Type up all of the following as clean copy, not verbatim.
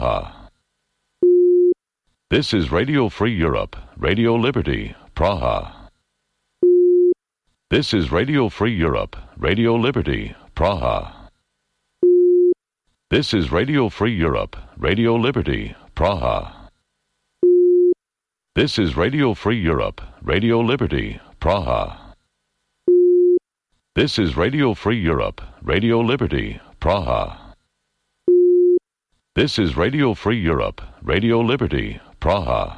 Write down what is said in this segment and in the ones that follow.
Praha. This is Radio Free Europe, Radio Liberty, Praha. This is Radio Free Europe, Radio Liberty, Praha. This is Radio Free Europe, Radio Liberty, Praha. This is Radio Free Europe, Radio Liberty, Praha. This is Radio Free Europe, Radio Liberty, Praha. This is Radio Free Europe, Radio Liberty, Praha.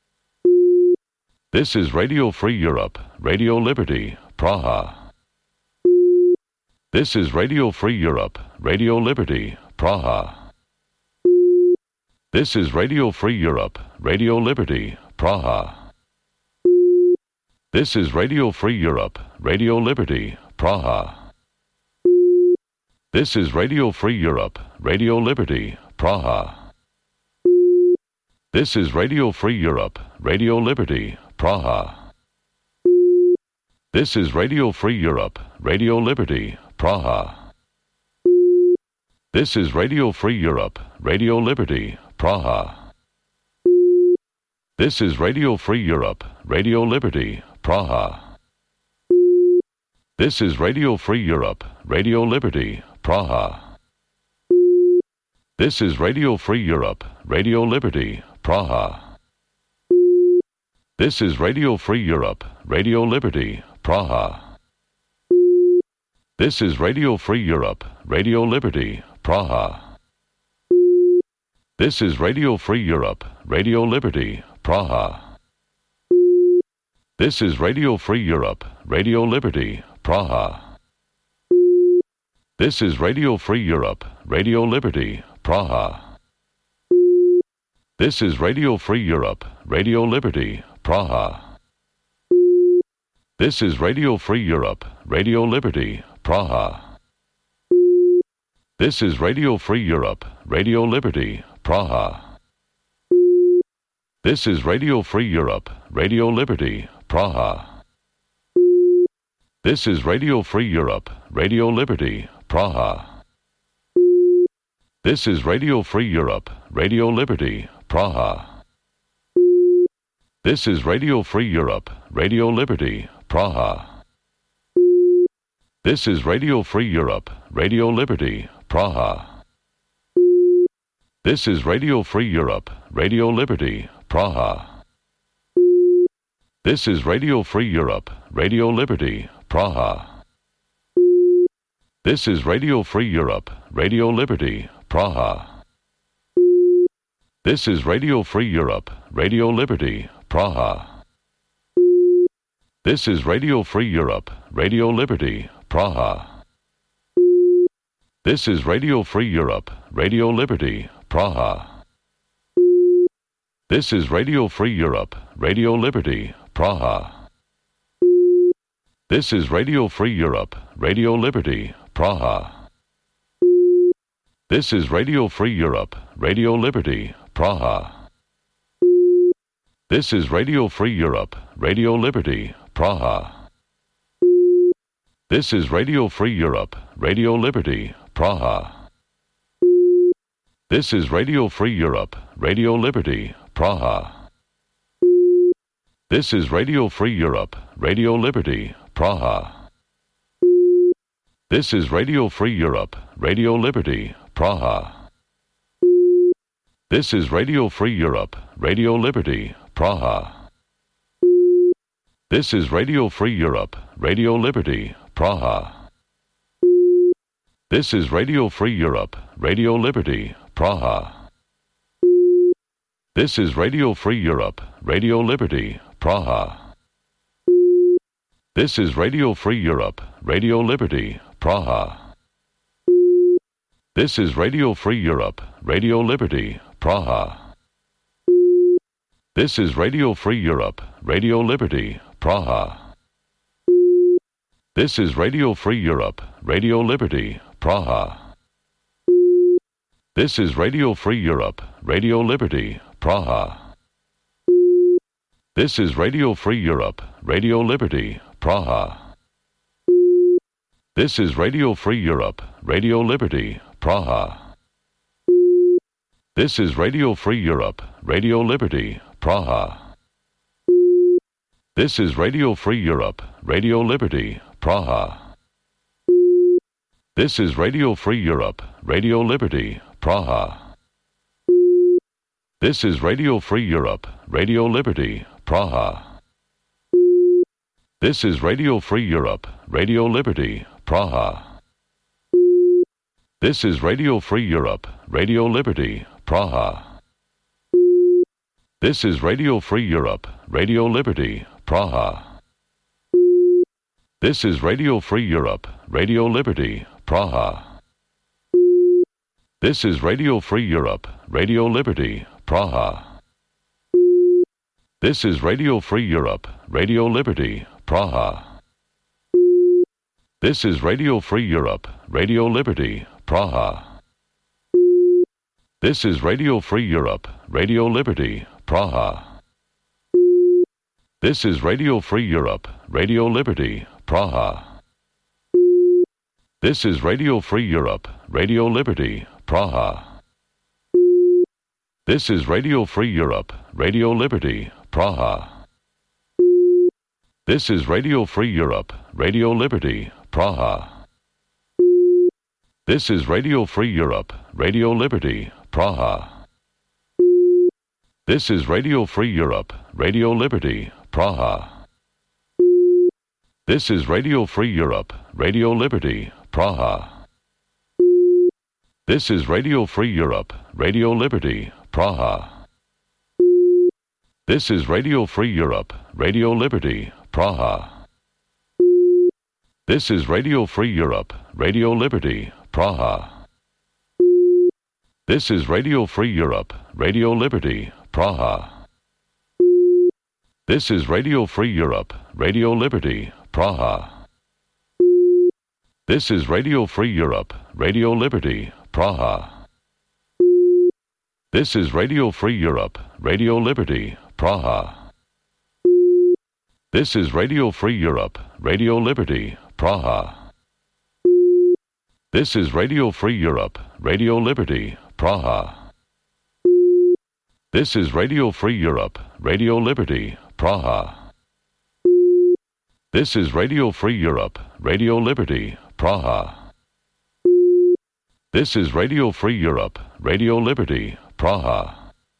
This is Radio Free Europe, Radio Liberty, Praha. This is Radio Free Europe, Radio Liberty, Praha. This is Radio Free Europe, Radio Liberty, Praha. This is Radio Free Europe, Radio Liberty, Praha. This is Radio Free Europe, Radio Liberty, Praha. This is Radio Free Europe, Radio Liberty, Praha. This is Radio Free Europe, Radio Liberty, Praha. This is Radio Free Europe, Radio Liberty, Praha. This is Radio Free Europe, Radio Liberty, Praha. This is Radio Free Europe, Radio Liberty, Praha. This is Radio Free Europe, Radio Liberty, Praha. This is Radio Free Europe, Radio Liberty, Praha. This is Radio Free Europe, Radio Liberty, Praha. This is Radio Free Europe, Radio Liberty, Praha. This is Radio Free Europe, Radio Liberty, Praha. This is Radio Free Europe, Radio Liberty, Praha. This is Radio Free Europe, Radio Liberty, Praha. This is Radio Free Europe, Radio Liberty, Praha. This is Radio Free Europe, Radio Liberty, Praha. This is Radio Free Europe, Radio Liberty, Praha. This is Radio Free Europe, Radio Liberty, Praha. This is Radio Free Europe, Radio Liberty, Praha. This is Radio Free Europe, Radio Liberty, Praha. This is Radio Free Europe, Radio Liberty, Praha. This is Radio Free Europe, Radio Liberty, Praha. This is Radio Free Europe, Radio Liberty, Praha. This is Radio Free Europe, Radio Liberty, Praha. This is Radio Free Europe, Radio Liberty, Praha. This is Radio Free Europe, Radio Liberty, Praha. This is Radio Free Europe, Radio Liberty, Praha. This is Radio Free Europe, Radio Liberty, Praha. This is Radio Free Europe, Radio Liberty, Praha. This is Radio Free Europe, Radio Liberty, Praha. This is Radio Free Europe, Radio Liberty, Praha. This is Radio Free Europe, Radio Liberty, Praha. This is Radio Free Europe, Radio Liberty, Praha. This is Radio Free Europe, Radio Liberty, Praha. This is Radio Free Europe, Radio Liberty, Praha. This is Radio Free Europe, Radio Liberty, Praha. This is Radio Free Europe, Radio Liberty, Praha. This is Radio Free Europe, Radio Liberty, Praha. This is Radio Free Europe, Radio Liberty, Praha. This is Radio Free Europe, Radio Liberty, Praha. This is Radio Free Europe, Radio Liberty, Praha. This is Radio Free Europe, Radio Liberty, Praha. This is Radio Free Europe, Radio Liberty, Praha. This is Radio Free Europe, Radio Liberty, Praha. This is Radio Free Europe, Radio Liberty, Praha. This is Radio Free Europe, Radio Liberty, Praha. This is Radio Free Europe, Radio Liberty, Praha. This is Radio Free Europe, Radio Liberty, Praha. This is Radio Free Europe, Radio Liberty, Praha. This is Radio Free Europe, Radio Liberty, Praha. This is Radio Free Europe, Radio Liberty, Praha. This is Radio Free Europe, Radio Liberty, Praha. This is Radio Free Europe, Radio Liberty, Praha. This is Radio Free Europe, Radio Liberty, Praha. This is Radio Free Europe, Radio Liberty, Praha. This is Radio Free Europe, Radio Liberty, Praha. This is Radio Free Europe, Radio Liberty, Praha. This is Radio Free Europe, Radio Liberty, Praha. This is Radio Free Europe, Radio Liberty, Praha. This is Radio Free Europe, Radio Liberty, Praha. This is Radio Free Europe, Radio Liberty, Praha. This is Radio Free Europe, Radio Liberty, Praha. This is Radio Free Europe, Radio Liberty, Praha. This is Radio Free Europe, Radio Liberty, Praha. This is Radio Free Europe, Radio Liberty, Praha. This is Radio Free Europe, Radio Liberty, Praha. This is Radio Free Europe, Radio Liberty, Praha. This is Radio Free Europe, Radio Liberty, Praha. This is Radio Free Europe, Radio Liberty, Praha. This is Radio Free Europe, Radio Liberty, Praha. This is Radio Free Europe, Radio Liberty, Praha. This is Radio Free Europe, Radio Liberty, Praha. This is Radio Free Europe, Radio Liberty, Praha. This is Radio Free Europe, Radio Liberty, Praha. This is Radio Free Europe, Radio Liberty, Praha. This is Radio Free Europe, Radio Liberty, Praha. This is Radio Free Europe, Radio Liberty, Praha.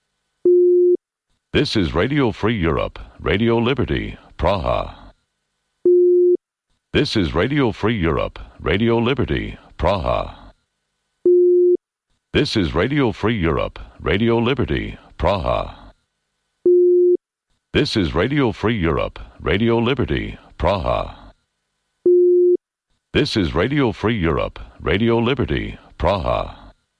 This is Radio Free Europe, Radio Liberty, Praha. This is Radio Free Europe, Radio Liberty, Praha. This is Radio Free Europe, Radio Liberty, Praha. This is Radio Free Europe, Radio Liberty, Praha. This is Radio Free Europe, Radio Liberty, Praha.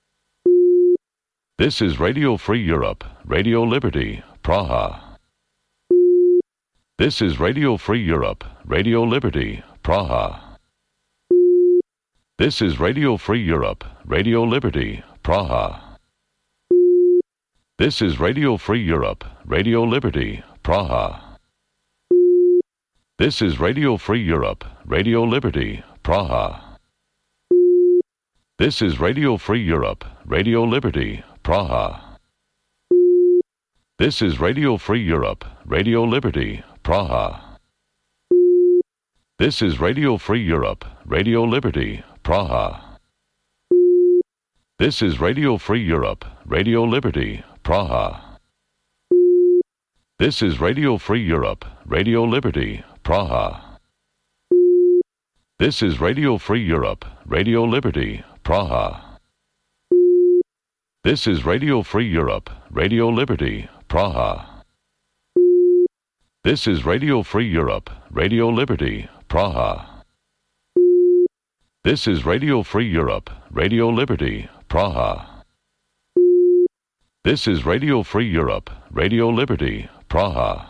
This is Radio Free Europe, Radio Liberty, Praha. This is Radio Free Europe, Radio Liberty, Praha. This is Radio Free Europe, Radio Liberty, Praha. This is Radio Free Europe, Radio Liberty, Praha. This is Radio Free Europe, Radio Liberty, Praha. This is Radio Free Europe, Radio Liberty, Praha. This is Radio Free Europe, Radio Liberty, Praha. This is Radio Free Europe, Radio Liberty, Praha. This is Radio Free Europe, Radio Liberty, Praha. This is Radio Free Europe, Radio Liberty, Praha. This is Radio Free Europe, Radio Liberty, Praha. This is Radio Free Europe, Radio Liberty, Praha. This is Radio Free Europe, Radio Liberty, Praha. This is Radio Free Europe, Radio Liberty, Praha. This is Radio Free Europe, Radio Liberty, Praha.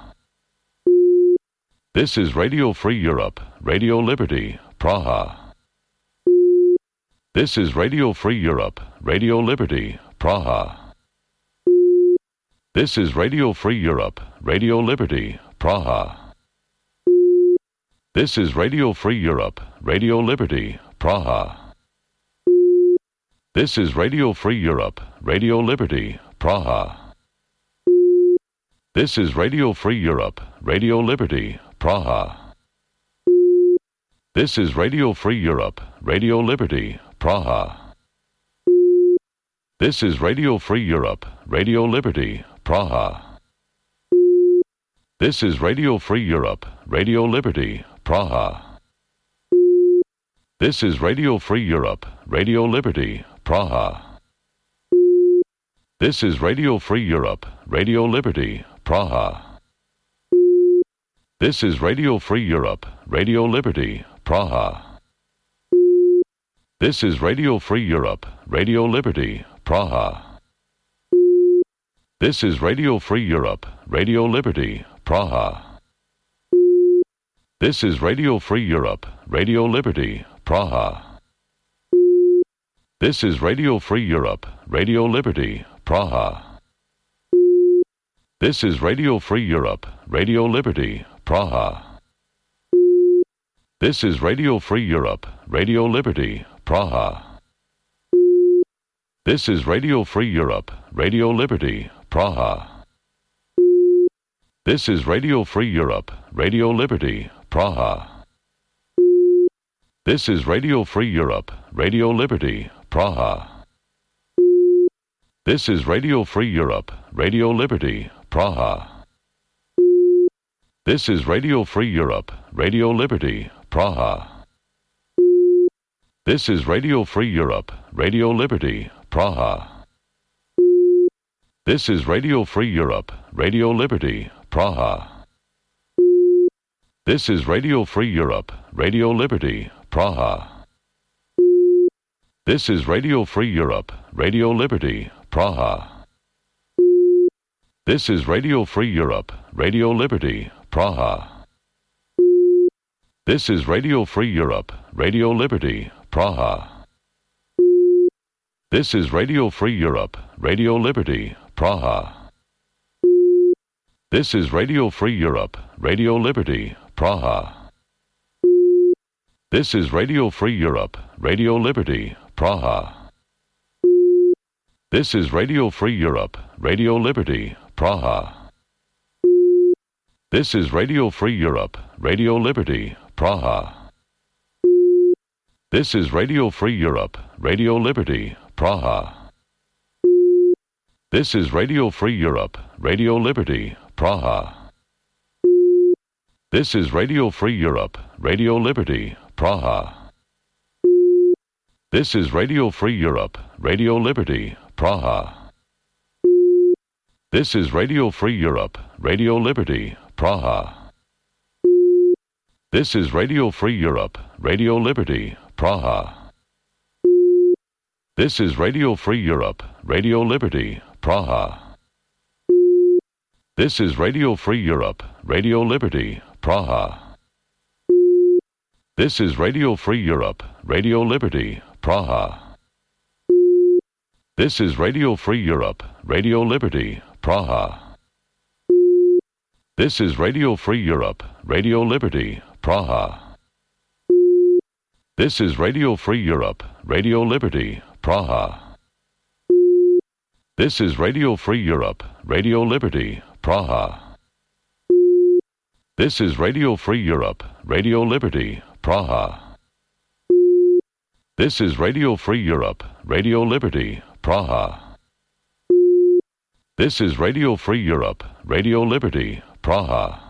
This is Radio Free Europe, Radio Liberty, Praha. This is Radio Free Europe, Radio Liberty, Praha. This is Radio Free Europe, Radio Liberty, Praha. This is Radio Free Europe, Radio Liberty, Praha. This is Radio Free Europe, Radio Liberty, Praha. This is Radio Free Europe, Radio Liberty, Praha. This is Radio Free Europe, Radio Liberty, Praha. This is Radio Free Europe, Radio Liberty, Praha. This is Radio Free Europe, Radio Liberty, Praha. This is Radio Free Europe, Radio Liberty, Praha. This is Radio Free Europe, Radio Liberty, Praha. This is Radio Free Europe, Radio Liberty, Praha. This is Radio Free Europe, Radio Liberty, Praha. This is Radio Free Europe, Radio Liberty, Praha. This is Radio Free Europe, Radio Liberty, Praha. This is Radio Free Europe, Radio Liberty, Praha. This is Radio Free Europe, Radio Liberty, Praha. This is Radio Free Europe, Radio Liberty, Praha. This is Radio Free Europe, Radio Liberty, Praha. This is Radio Free Europe, Radio Liberty, Praha. This is Radio Free Europe, Radio Liberty, Praha. This is Radio Free Europe, Radio Liberty, Praha. This is Radio Free Europe, Radio Liberty, Praha. This is Radio Free Europe, Radio Liberty, Praha. This is Radio Free Europe, Radio Liberty, Praha. This is Radio Free Europe, Radio Liberty, Praha. This is Radio Free Europe, Radio Liberty, Praha. This is Radio Free Europe, Radio Liberty, Praha. This is Radio Free Europe, Radio Liberty, Praha. This is Radio Free Europe, Radio Liberty, Praha. This is Radio Free Europe, Radio Liberty, Praha. This is Radio Free Europe, Radio Liberty, Praha. This is Radio Free Europe, Radio Liberty, Praha. This is Radio Free Europe, Radio Liberty, Praha. This is Radio Free Europe, Radio Liberty, Praha. This is Radio Free Europe, Radio Liberty, Praha. This is Radio Free Europe, Radio Liberty, Praha. This is Radio Free Europe, Radio Liberty, Praha. This is Radio Free Europe, Radio Liberty, Praha. This is Radio Free Europe, Radio Liberty, Praha. This is Radio Free Europe, Radio Liberty, Praha. This is Radio Free Europe, Radio Liberty, Praha. This is Radio Free Europe, Radio Liberty, Praha. This is Radio Free Europe, Radio Liberty, Praha. This is Radio Free Europe, Radio Liberty, Praha. This is Radio Free Europe, Radio Liberty, Praha. This is Radio Free Europe, Radio Liberty, Praha. This is Radio Free Europe, Radio Liberty, Praha. This is Radio Free Europe, Radio Liberty, Praha. This is Radio Free Europe, Radio Liberty, Praha.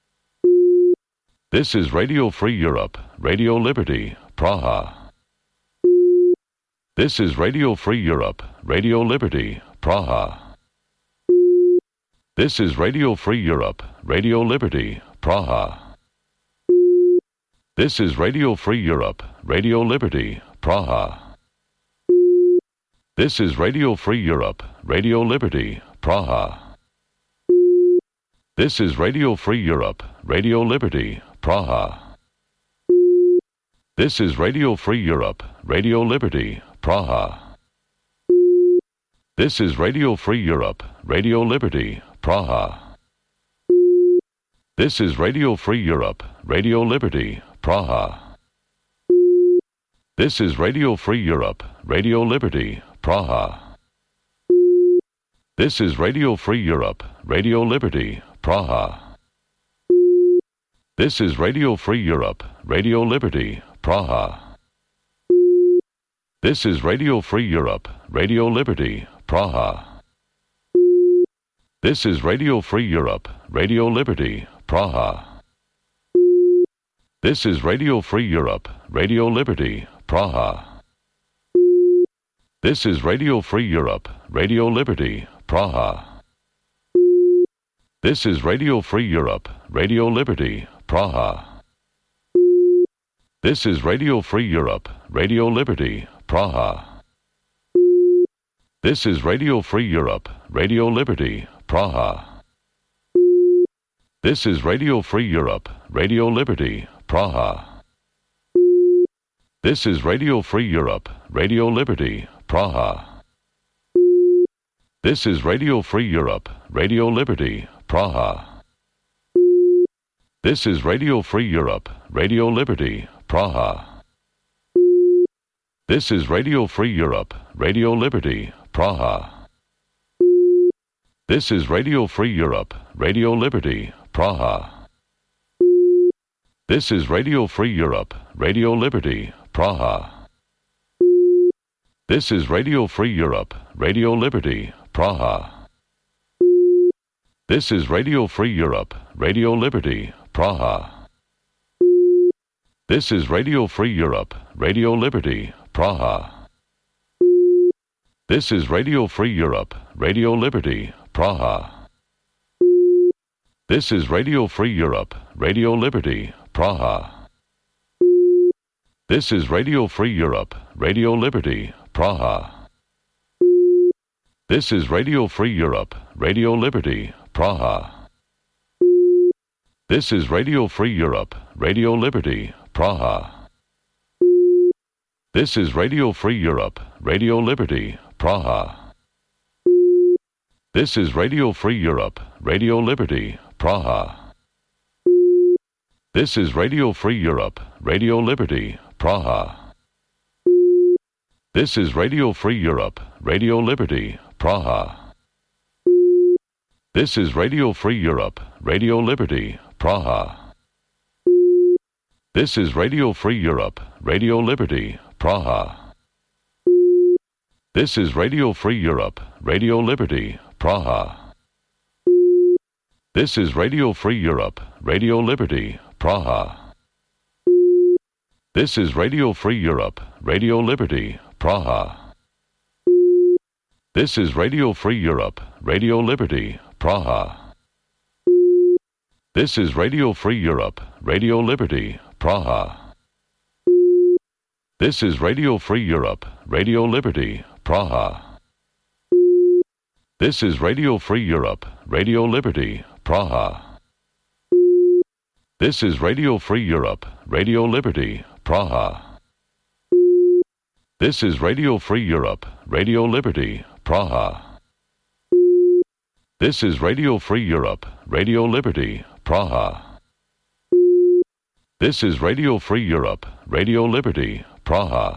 This is Radio Free Europe, Radio Liberty, Praha. This is Radio Free Europe, Radio Liberty, Praha. This is Radio Free Europe, Radio Liberty, Praha. This is Radio Free Europe, Radio Liberty, Praha. This is Radio Free Europe, Radio Liberty, Praha. This is Radio Free Europe, Radio Liberty, Praha. This is Radio Free Europe, Radio Liberty, Praha. This is Radio Free Europe, Radio Liberty, Praha. This is Radio Free Europe, Radio Liberty, Praha. This is Radio Free Europe, Radio Liberty, Praha. This is Radio Free Europe, Radio Liberty, Praha. This is Radio Free Europe, Radio Liberty, Praha. This is Radio Free Europe, Radio Liberty, Praha. This is Radio Free Europe, Radio Liberty, Praha. This is Radio Free Europe, Radio Liberty, Praha. This is Radio Free Europe, Radio Liberty, Praha. This is Radio Free Europe, Radio Liberty, Praha. This is Radio Free Europe, Radio Liberty, Praha. This is Radio Free Europe, Radio Liberty, Praha. This is Radio Free Europe, Radio Liberty, Praha. This is Radio Free Europe, Radio Liberty, Praha. This is Radio Free Europe, Radio Liberty, Praha. This is Radio Free Europe, Radio Liberty, Praha. This is Radio Free Europe, Radio Liberty, Praha. This is Radio Free Europe, Radio Liberty, Praha. This is Radio Free Europe, Radio Liberty, Praha. This is Radio Free Europe, Radio Liberty, Praha. This is Radio Free Europe, Radio Liberty, Praha. This is Radio Free Europe, Radio Liberty, Praha. This is Radio Free Europe, Radio Liberty, Praha. This is Radio Free Europe, Radio Liberty, Praha. This is Radio Free Europe, Radio Liberty, Praha. This is Radio Free Europe, Radio Liberty, Praha. This is Radio Free Europe, Radio Liberty, Praha. This is Radio Free Europe, Radio Liberty, Praha. This is Radio Free Europe, Radio Liberty, Praha. This is Radio Free Europe, Radio Liberty, Praha. This is Radio Free Europe, Radio Liberty, Praha. This is Radio Free Europe, Radio Liberty, Praha. This is Radio Free Europe, Radio Liberty, Praha. This is Radio Free Europe, Radio Liberty, Praha. This is Radio Free Europe, Radio Liberty, Praha. This is Radio Free Europe, Radio Liberty, Praha. This is Radio Free Europe, Radio Liberty, Praha. This is Radio Free Europe, Radio Liberty, Praha. This is Radio Free Europe, Radio Liberty, Praha. This is Radio Free Europe, Radio Liberty, Praha. This is Radio Free Europe, Radio Liberty, Praha. This is Radio Free Europe, Radio Liberty, Praha. This is Radio Free Europe, Radio Liberty, Praha. This is Radio Free Europe, Radio Liberty, Praha.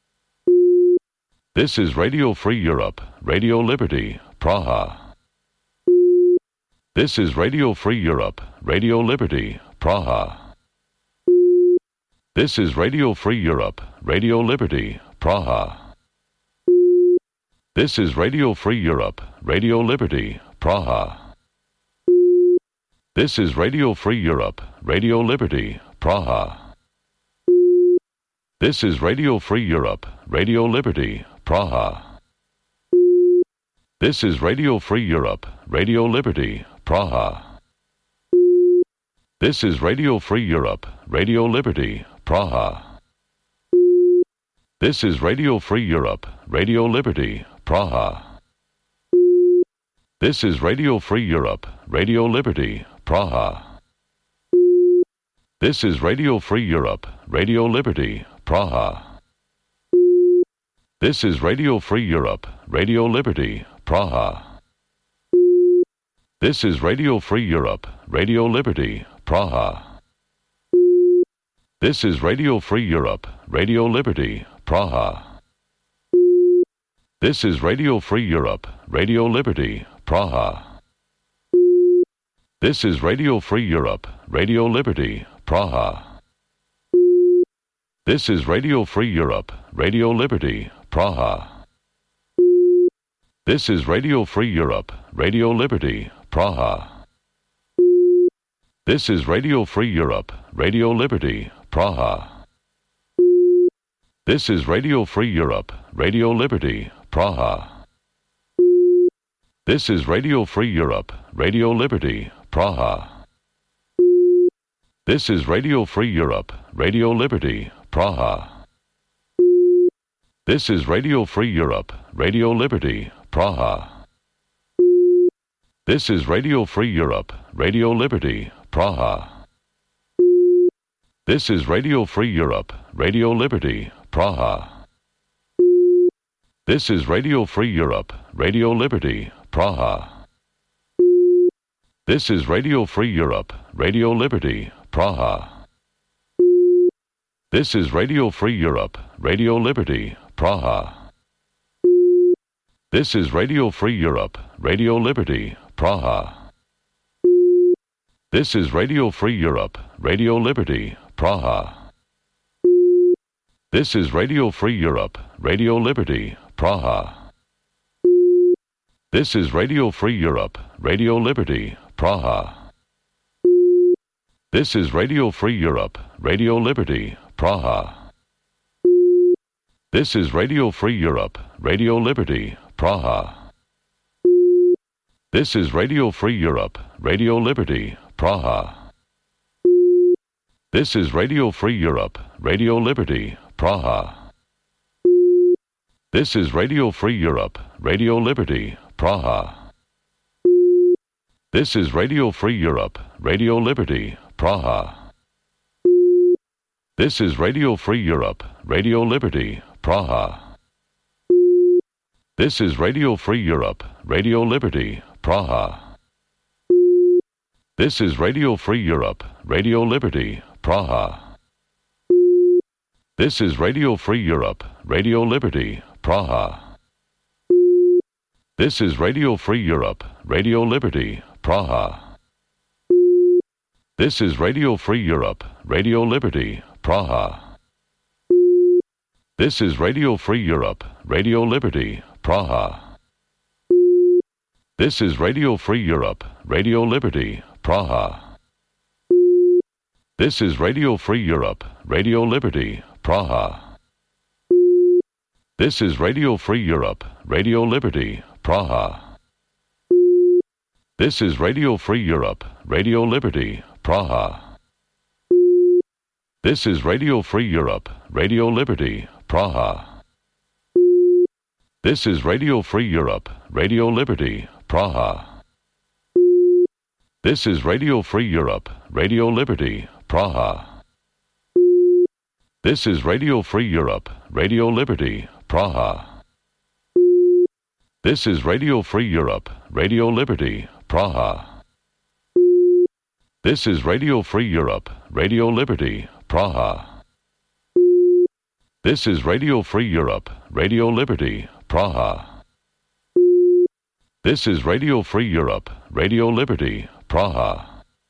This is Radio Free Europe, Radio Liberty, Praha. This is Radio Free Europe, Radio Liberty, Praha. This is Radio Free Europe, Radio Liberty, Praha. This is Radio Free Europe, Radio Liberty, Praha. This is Radio Free Europe, Radio Liberty, Praha. This is Radio Free Europe, Radio Liberty, Praha. This is Radio Free Europe, Radio Liberty, Praha. This is Radio Free Europe, Radio Liberty, Praha. This is Radio Free Europe, Radio Liberty, Praha. This is Radio Free Europe, Radio Liberty, Praha. This is Radio Free Europe, Radio Liberty, Praha. This is Radio Free Europe, Radio Liberty, Praha. This is Radio Free Europe, Radio Liberty, Praha. This is Radio Free Europe, Radio Liberty, Praha. This is Radio Free Europe, Radio Liberty, Praha. This is Radio Free Europe, Radio Liberty, Praha. This is Radio Free Europe, Radio Liberty, Praha. This is Radio Free Europe, Radio Liberty, Praha. This is Radio Free Europe, Radio Liberty, Praha. This is Radio Free Europe, Radio Liberty, Praha. This is Radio Free Europe, Radio Liberty, Praha. This is Radio Free Europe, Radio Liberty, Praha. This is Radio Free Europe, Radio Liberty, Praha. This is Radio Free Europe, Radio Liberty, Praha. This is Radio Free Europe, Radio Liberty, Praha. This is Radio Free Europe, Radio Liberty, Praha. This is Radio Free Europe, Radio Liberty, Praha. This is Radio Free Europe, Radio Liberty, Praha. This is Radio Free Europe, Radio Liberty, Praha. This is Radio Free Europe, Radio Liberty, Praha. This is Radio Free Europe, Radio Liberty, Praha. This is Radio Free Europe, Radio Liberty, Praha. This is Radio Free Europe, Radio Liberty, Praha. This is Radio Free Europe, Radio Liberty, Praha. This is Radio Free Europe, Radio Liberty, Praha. This is Radio Free Europe, Radio Liberty, Praha. This is Radio Free Europe, Radio Liberty, Praha. This is Radio Free Europe, Radio Liberty, Praha. This is Radio Free Europe, Radio Liberty, Praha. This is Radio Free Europe, Radio Liberty, Praha. This is Radio Free Europe, Radio Liberty, Praha. This is Radio Free Europe, Radio Liberty, Praha. This is Radio Free Europe, Radio Liberty, Praha. This is Radio Free Europe, Radio Liberty, Praha. This is Radio Free Europe, Radio Liberty, Praha. This is Radio Free Europe, Radio Liberty, Praha. This is Radio Free Europe, Radio Liberty, Praha. This is Radio Free Europe, Radio Liberty, Praha. This is Radio Free Europe, Radio Liberty, Praha. This is Radio Free Europe, Radio Liberty, Praha. This is Radio Free Europe, Radio Liberty, Praha. This is Radio Free Europe, Radio Liberty, Praha. This is Radio Free Europe, Radio Liberty, Praha. This is Radio Free Europe, Radio Liberty, Praha. This is Radio Free Europe, Radio Liberty, Praha. This is Radio Free Europe, Radio Liberty, Praha. This is Radio Free Europe, Radio Liberty, Praha.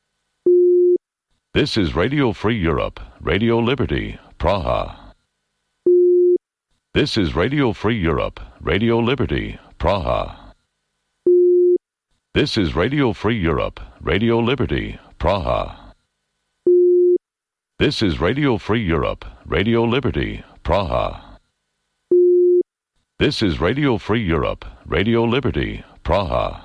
This is Radio Free Europe, Radio Liberty, Praha. This is Radio Free Europe, Radio Liberty, Praha. This is Radio Free Europe, Radio Liberty, Praha. This is Radio Free Europe, Radio Liberty, Praha. This is Radio Free Europe, Radio Liberty, Praha.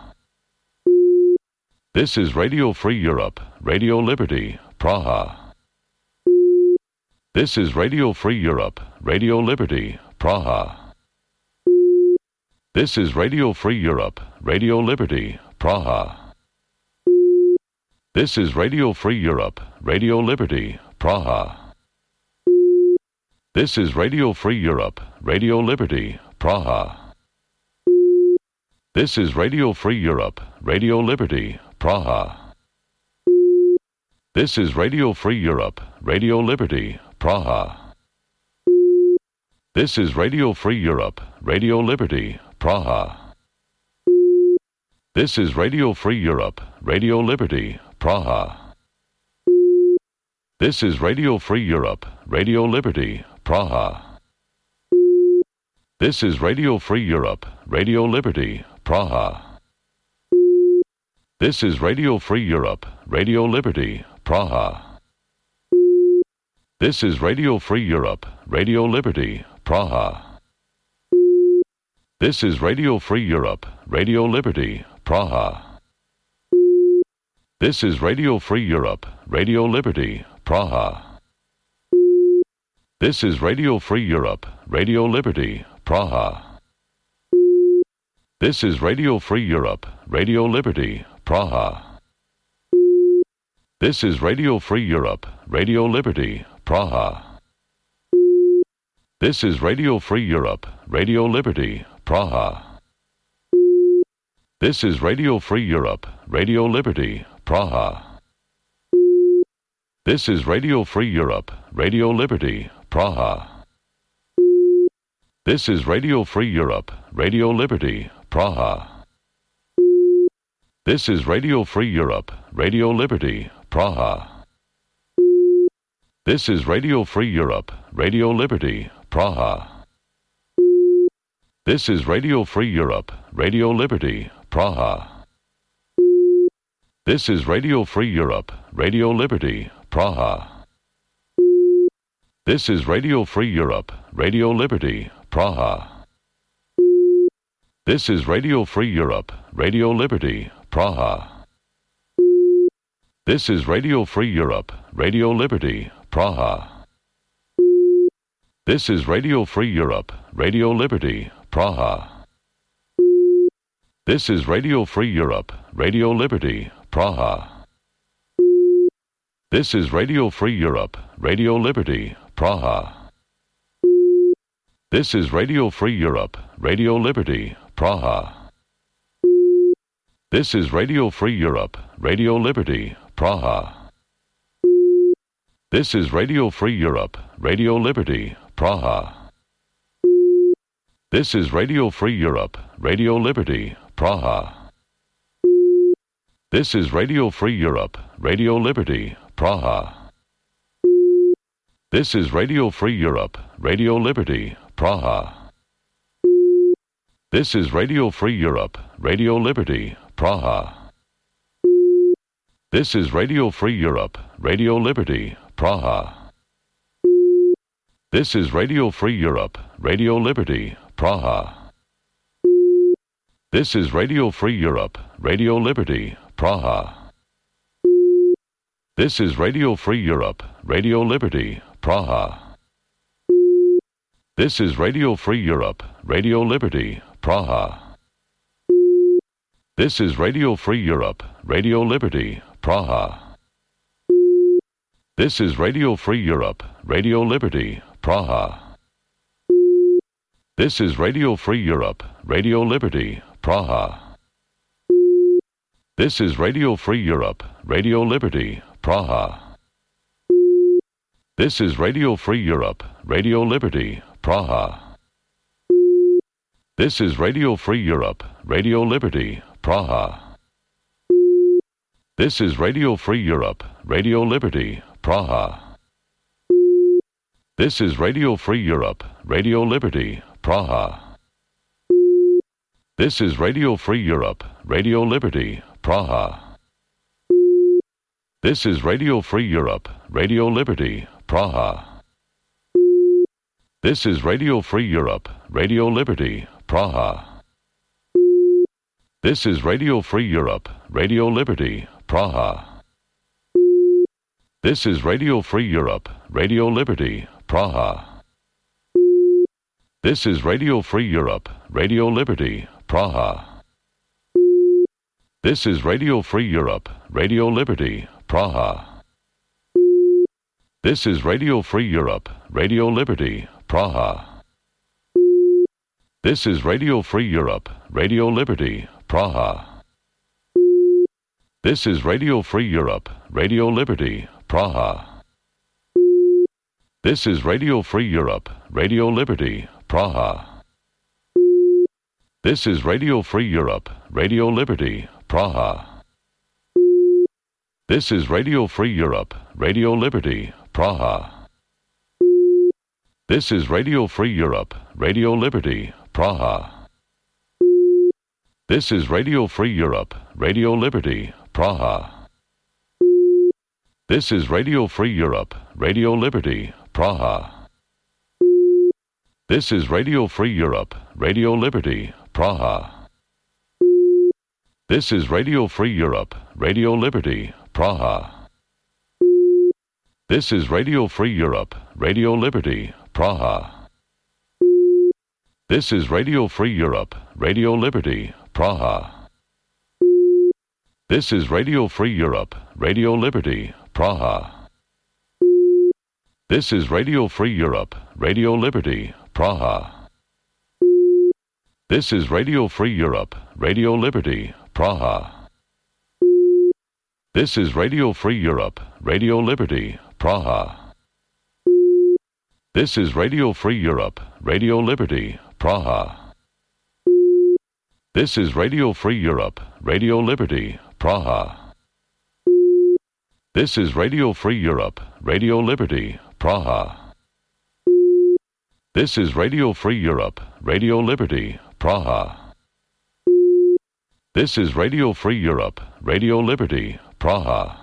This is Radio Free Europe, Radio Liberty, Praha. This is Radio Free Europe, Radio Liberty, Praha. This is Radio Free Europe, Radio Liberty, Praha. This is Radio Free Europe, Radio Liberty, Praha. This is Radio Free Europe, Radio Liberty, Praha. This is Radio Free Europe, Radio Liberty, Praha. This is Radio Free Europe, Radio Liberty, Praha. This is Radio Free Europe, Radio Liberty, Praha. This is Radio Free Europe, Radio Liberty, Praha. This is Radio Free Europe, Radio Liberty, Praha. This is Radio Free Europe, Radio Liberty, Praha. This is Radio Free Europe, Radio Liberty, Praha. This is Radio Free Europe, Radio Liberty, Praha. This is Radio Free Europe, Radio Liberty, Praha. This is Radio Free Europe, Radio Liberty, Praha. This is Radio Free Europe, Radio Liberty, Praha. This is Radio Free Europe, Radio Liberty, Praha. This is Radio Free Europe, Radio Liberty, Praha. This is Radio Free Europe, Radio Liberty, Praha. This is Radio Free Europe, Radio Liberty, Praha. This is Radio Free Europe, Radio Liberty, Praha. This is Radio Free Europe, Radio Liberty, Praha. This is Radio Free Europe, Radio Liberty, Praha. This is Radio Free Europe, Radio Liberty, Praha. This is Radio Free Europe, Radio Liberty, Praha. This is Radio Free Europe, Radio Liberty, Praha. This is Radio Free Europe, Radio Liberty, Praha. This is Radio Free Europe, Radio Liberty, Praha. This is Radio Free Europe, Radio Liberty, Praha. This is Radio Free Europe, Radio Liberty, Praha. This is Radio Free Europe, Radio Liberty, Praha. This is Radio Free Europe, Radio Liberty, Praha. This is Radio Free Europe, Radio Liberty, Praha. This is Radio Free Europe, Radio Liberty, Praha. This is Radio Free Europe, Radio Liberty, Praha. This is Radio Free Europe, Radio Liberty, Praha. This is Radio Free Europe, Radio Liberty, Praha. This is Radio Free Europe, Radio Liberty, Praha. This is Radio Free Europe, Radio Liberty, Praha. This is Radio Free Europe, Radio Liberty, Praha. This is Radio Free Europe, Radio Liberty, Praha. This is Radio Free Europe, Radio Liberty, Praha. This is Radio Free Europe, Radio Liberty, Praha. This is Radio Free Europe, Radio Liberty, Praha. This is Radio Free Europe, Radio Liberty, Praha. This is Radio Free Europe, Radio Liberty, Praha. This is Radio Free Europe, Radio Liberty, Praha. This is Radio Free Europe, Radio Liberty, Praha. This is Radio Free Europe, Radio Liberty, Praha. This is Radio Free Europe, Radio Liberty, Praha. This is Radio Free Europe, Radio Liberty, Praha. This is Radio Free Europe, Radio Liberty, Praha. This is Radio Free Europe, Radio Liberty, Praha. This is Radio Free Europe, Radio Liberty, Praha. This is Radio Free Europe, Radio Liberty, Praha. This is Radio Free Europe, Radio Liberty, Praha. This is Radio Free Europe, Radio Liberty, Praha. This is Radio Free Europe, Radio Liberty, Praha. This is Radio Free Europe, Radio Liberty, Praha. This is Radio Free Europe, Radio Liberty, Praha. This is Radio Free Europe, Radio Liberty, Praha. This is Radio Free Europe, Radio Liberty, Praha. This is Radio Free Europe, Radio Liberty, Praha. This is Radio Free Europe, Radio Liberty, Praha. This is Radio Free Europe, Radio Liberty, Praha. This is Radio Free Europe, Radio Liberty, Praha. This is Radio Free Europe, Radio Liberty, Praha. This is Radio Free Europe, Radio Liberty, Praha. This is Radio Free Europe, Radio Liberty, Praha. This is Radio Free Europe, Radio Liberty, Praha. This is Radio Free Europe, Radio Liberty, Praha. This is Radio Free Europe, Radio Liberty, Praha. This is Radio Free Europe, Radio Liberty, Praha. This is Radio Free Europe, Radio Liberty, Praha. This is Radio Free Europe, Radio Liberty, Praha. This is Radio Free Europe, Radio Liberty, Praha. This is Radio Free Europe, Radio Liberty, Praha. This is Radio Free Europe, Radio Liberty, Praha. This is Radio Free Europe, Radio Liberty, Praha. This is Radio Free Europe, Radio Liberty, Praha. This is Radio Free Europe, Radio Liberty, Praha.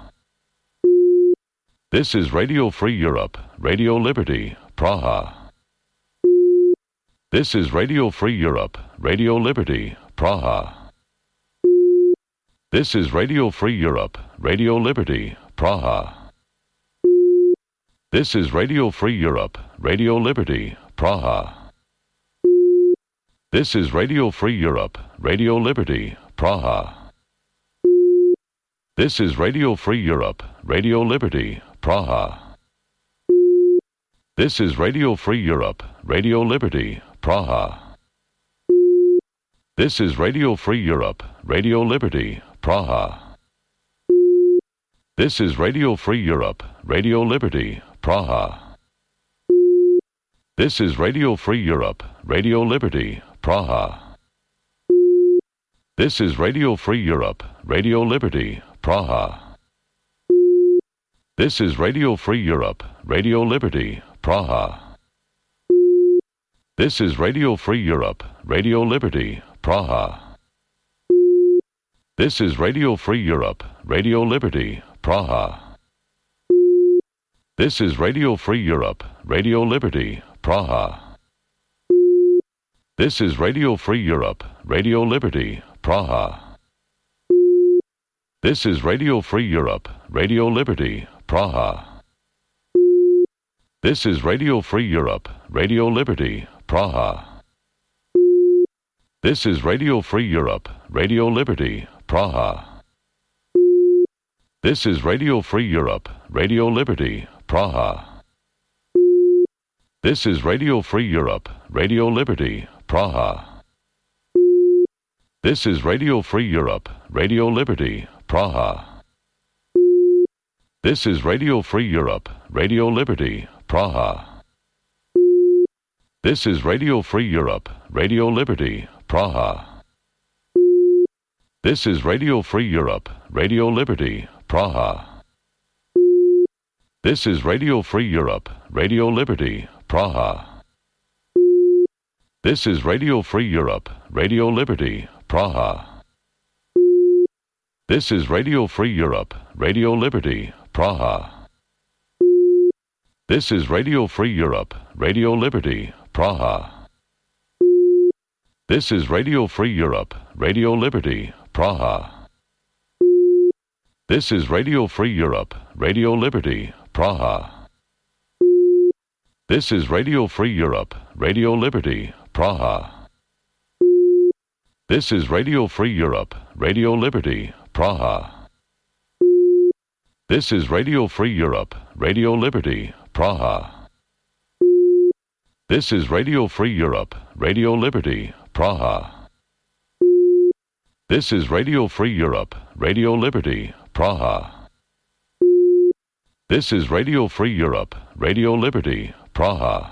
This is Radio Free Europe, Radio Liberty, Praha. This is Radio Free Europe, Radio Liberty, Praha. This is Radio Free Europe, Radio Liberty, Praha. This is Radio Free Europe, Radio Liberty, Praha. This is Radio Free Europe, Radio Liberty, Praha. This is Radio Free Europe, Radio Liberty, Praha. This is Radio Free Europe, Radio Liberty, Praha. This is Radio Free Europe, Radio Liberty, Praha. This is Radio Free Europe, Radio Liberty, Praha. This is Radio Free Europe, Radio Liberty, Praha. This is Radio Free Europe, Radio Liberty, Praha. This is Radio Free Europe, Radio Liberty, Praha. This is Radio Free Europe, Radio Liberty, Praha. This is Radio Free Europe, Radio Liberty, Praha. This is Radio Free Europe, Radio Liberty, Praha. This is Radio Free Europe, Radio Liberty, Praha. This is Radio Free Europe, Radio Liberty, Praha. This is Radio Free Europe, Radio Liberty, Praha. This is Radio Free Europe, Radio Liberty, Praha. This is Radio Free Europe, Radio Liberty, Praha. This is Radio Free Europe, Radio Liberty, Praha. This is Radio Free Europe, Radio Liberty, Praha. This is Radio Free Europe, Radio Liberty, Praha. This is Radio Free Europe, Radio Liberty, Praha. This is Radio Free Europe, Radio Liberty, Praha. This is Radio Free Europe, Radio Liberty, Praha. This is Radio Free Europe, Radio Liberty, Praha. This is Radio Free Europe, Radio Liberty, Praha. This is Radio Free Europe, Radio Liberty, Praha. This is Radio Free Europe, Radio Liberty, Praha. This is Radio Free Europe, Radio Liberty, Praha. This is Radio Free Europe, Radio Liberty, Praha. This is Radio Free Europe, Radio Liberty, Praha. This is Radio Free Europe, Radio Liberty, Praha. This is Radio Free Europe, Radio Liberty, Praha. This is Radio Free Europe, Radio Liberty, Praha. This is Radio Free Europe, Radio Liberty, Praha.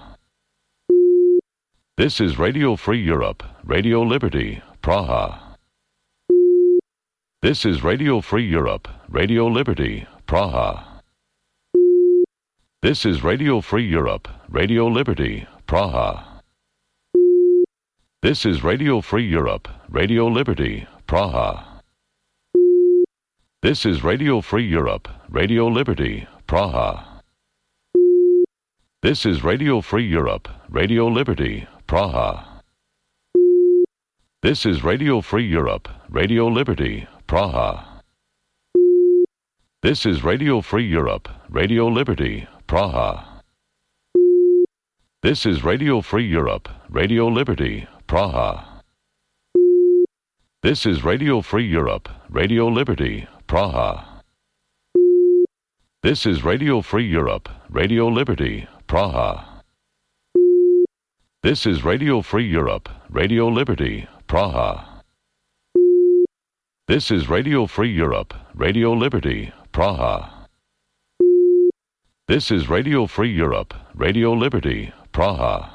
This is Radio Free Europe, Radio Liberty, Praha. This is Radio Free Europe, Radio Liberty, Praha. This is Radio Free Europe, Radio Liberty, Praha. This is Radio Free Europe, Radio Liberty, Praha. This is Radio Free Europe, Radio Liberty, Praha. This is Radio Free Europe, Radio Liberty, Praha. This is Radio Free Europe, Radio Liberty, Praha. This is Radio Free Europe, Radio Liberty, Praha. This is Radio Free Europe, Radio Liberty, Praha. This is Radio Free Europe, Radio Liberty, Praha. This is Radio Free Europe, Radio Liberty, Praha. This is Radio Free Europe, Radio Liberty, Praha. This is Radio Free Europe, Radio Liberty, Praha. This is Radio Free Europe, Radio Liberty, Praha.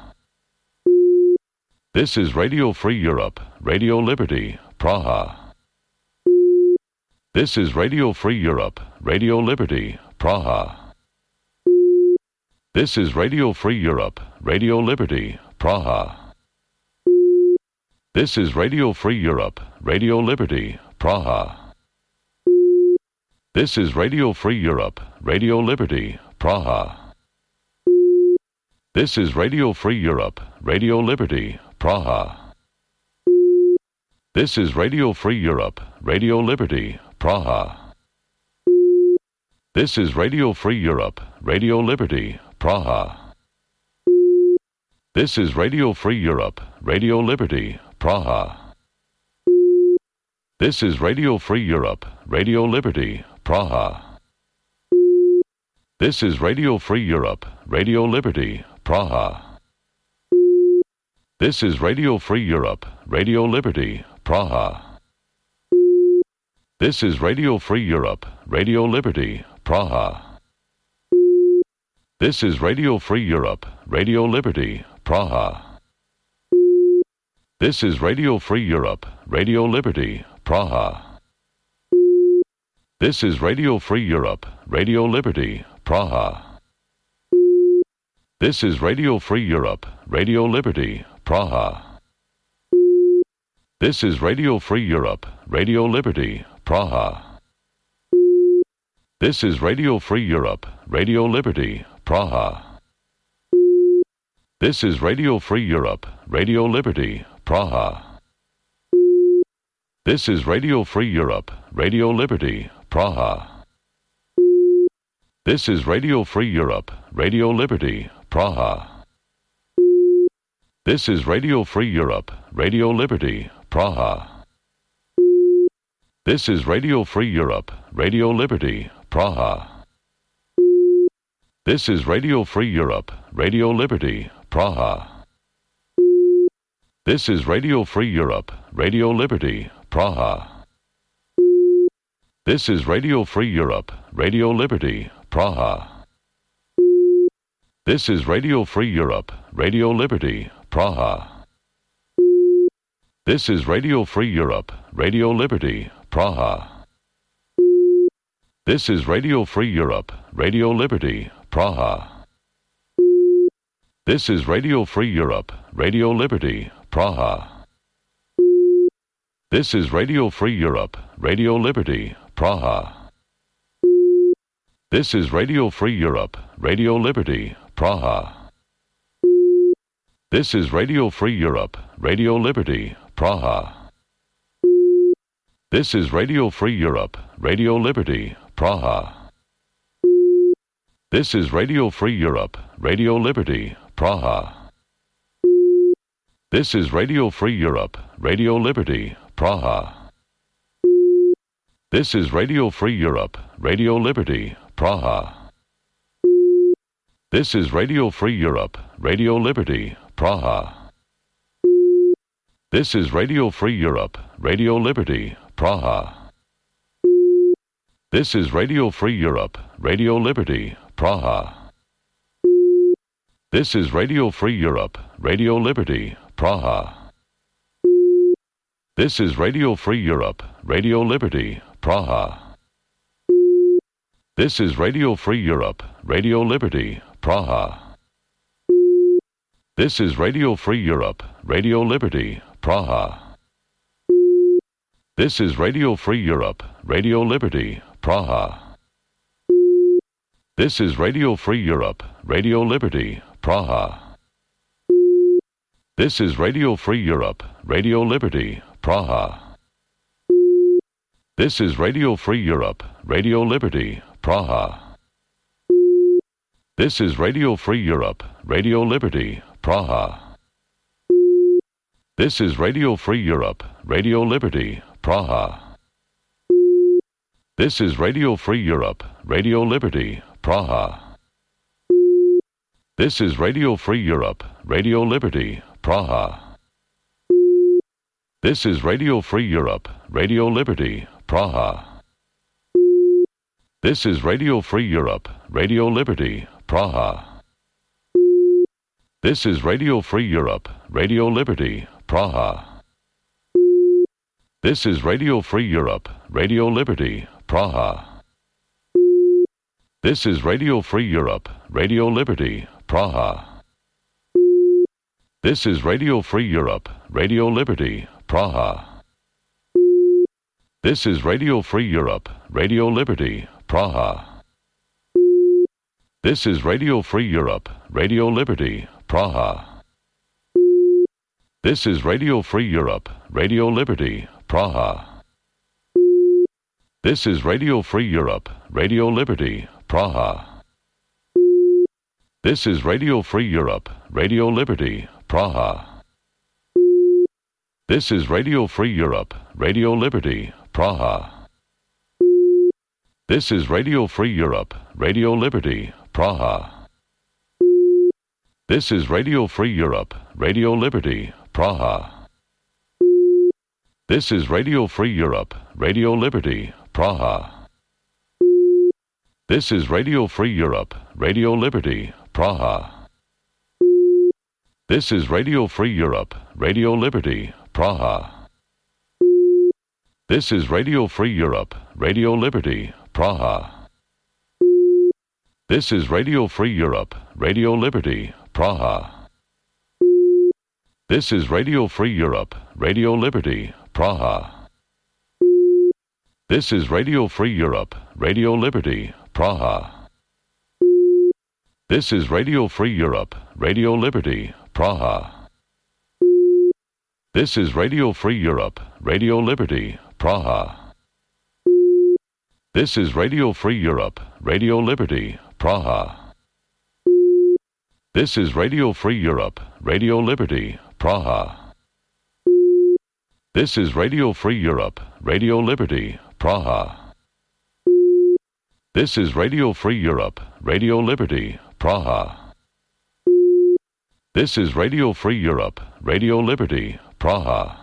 This is Radio Free Europe, Radio Liberty, Praha. This is Radio Free Europe, Radio Liberty, Praha. This is Radio Free Europe, Radio Liberty, Praha. This is Radio Free Europe, Radio Liberty, Praha. This is Radio Free Europe, Radio Liberty, Praha. This is Radio Free Europe, Radio Liberty, Praha. This is Radio Free Europe, Radio Liberty, Praha. This is Radio Free Europe, Radio Liberty, Praha. This is Radio Free Europe, Radio Liberty, Praha. This is Radio Free Europe, Radio Liberty, Praha. This is Radio Free Europe, Radio Liberty, Praha. This is Radio Free Europe, Radio Liberty, Praha. This is Radio Free Europe, Radio Liberty, Praha. This is Radio Free Europe, Radio Liberty, Praha. This is Radio Free Europe, Radio Liberty, Praha. This is Radio Free Europe, Radio Liberty, Praha. This is Radio Free Europe, Radio Liberty, Praha. This is Radio Free Europe, Radio Liberty, Praha. This is Radio Free Europe, Radio Liberty, Praha. This is Radio Free Europe, Radio Liberty, Praha. This is Radio Free Europe, Radio Liberty, Praha. This is Radio Free Europe, Radio Liberty, Praha. This is Radio Free Europe, Radio Liberty, Praha. This is Radio Free Europe, Radio Liberty, Praha. This is Radio Free Europe, Radio Liberty, Praha. This is Radio Free Europe, Radio Liberty, Praha. This is Radio Free Europe, Radio Liberty, Praha. This is Radio Free Europe, Radio Liberty, Praha. This is Radio Free Europe, Radio Liberty, Praha. This is Radio Free Europe, Radio Liberty, Praha. This is Radio Free Europe, Radio Liberty, Praha. This is Radio Free Europe, Radio Liberty, Praha. This is Radio Free Europe, Radio Liberty, Praha. This is Radio Free Europe, Radio Liberty, Praha. This is Radio Free Europe, Radio Liberty, Praha. This is Radio Free Europe, Radio Liberty, Praha. This is Radio Free Europe, Radio Liberty, Praha. This is Radio Free Europe, Radio Liberty, Praha. This is Radio Free Europe, Radio Liberty, Praha. This is Radio Free Europe, Radio Liberty, Praha. This is Radio Free Europe, Radio Liberty, Praha. This is Radio Free Europe, Radio Liberty, Praha. This is Radio Free Europe, Radio Liberty, Praha. This is Radio Free Europe, Radio Liberty, Praha. This is Radio Free Europe, Radio Liberty, Praha. This is Radio Free Europe, Radio Liberty, Praha. This is Radio Free Europe, Radio Liberty, Praha. This is Radio Free Europe, Radio Liberty, Praha. This is Radio Free Europe, Radio Liberty, Praha. This is Radio Free Europe, Radio Liberty, Praha. This is Radio Free Europe, Radio Liberty, Praha. This is Radio Free Europe, Radio Liberty, Praha. This is Radio Free Europe, Radio Liberty, Praha. This is Radio Free Europe, Radio Liberty, Praha. This is Radio Free Europe, Radio Liberty, Praha. This is Radio Free Europe, Radio Liberty, Praha. This is Radio Free Europe, Radio Liberty, Praha. This is Radio Free Europe, Radio Liberty, Praha. This is Radio Free Europe, Radio Liberty, Praha. This is Radio Free Europe, Radio Liberty, Praha. This is Radio Free Europe, Radio Liberty, Praha. This is Radio Free Europe, Radio Liberty, Praha. This is Radio Free Europe, Radio Liberty, Praha. This is Radio Free Europe, Radio Liberty, Praha. This is Radio Free Europe, Radio Liberty, Praha. This is Radio Free Europe, Radio Liberty, Praha. This is Radio Free Europe, Radio Liberty, Praha. This is Radio Free Europe, Radio Liberty, Praha. This is Radio Free Europe, Radio Liberty, Praha. This is Radio Free Europe, Radio Liberty, Praha. This is Radio Free Europe, Radio Liberty, Praha. This is Radio Free Europe, Radio Liberty, Praha. This is Radio Free Europe, Radio Liberty, Praha. This is Radio Free Europe, Radio Liberty, Praha. This is Radio Free Europe, Radio Liberty, Praha. This is Radio Free Europe, Radio Liberty, Praha. This is Radio Free Europe, Radio Liberty, Praha. This is Radio Free Europe, Radio Liberty, Praha. This is Radio Free Europe, Radio Liberty, Praha. This is Radio Free Europe, Radio Liberty, Praha. This is Radio Free Europe, Radio Liberty, Praha.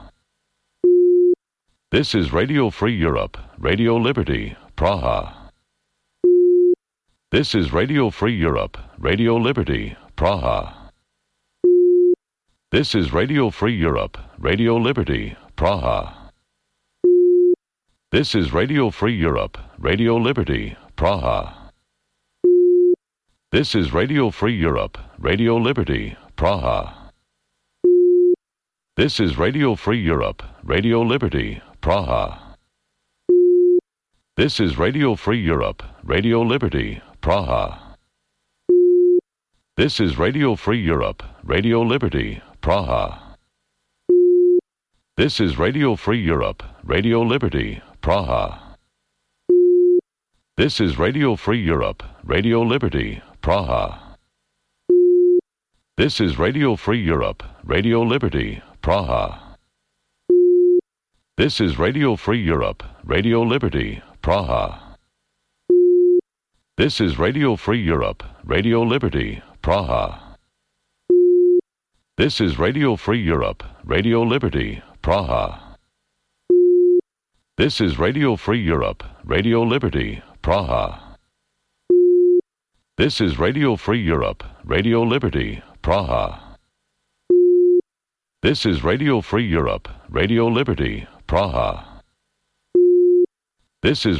This is Radio Free Europe, Radio Liberty, Praha. This is Radio Free Europe, Radio Liberty, Praha. This is Radio Free Europe, Radio Liberty, Praha. This is Radio Free Europe, Radio Liberty, Praha. This is Radio Free Europe, Radio Liberty, Praha. This is Radio Free Europe, Radio Liberty, Praha. This is Radio Free Europe, Radio Liberty, Praha. This is Radio Free Europe, Radio Liberty, Praha. This is Radio Free Europe, Radio Liberty, Praha. This is Radio Free Europe, Radio Liberty, Praha. This is Radio Free Europe, Radio Liberty, Praha. This is Radio Free Europe, Radio Liberty, Praha. This is Radio Free Europe, Radio Liberty, Praha. This is Radio Free Europe, Radio Liberty, Praha. This is Radio Free Europe, Radio Liberty, Praha. This is Radio Free Europe, Radio Liberty, Praha. This is Radio Free Europe, Radio Liberty, Praha. This is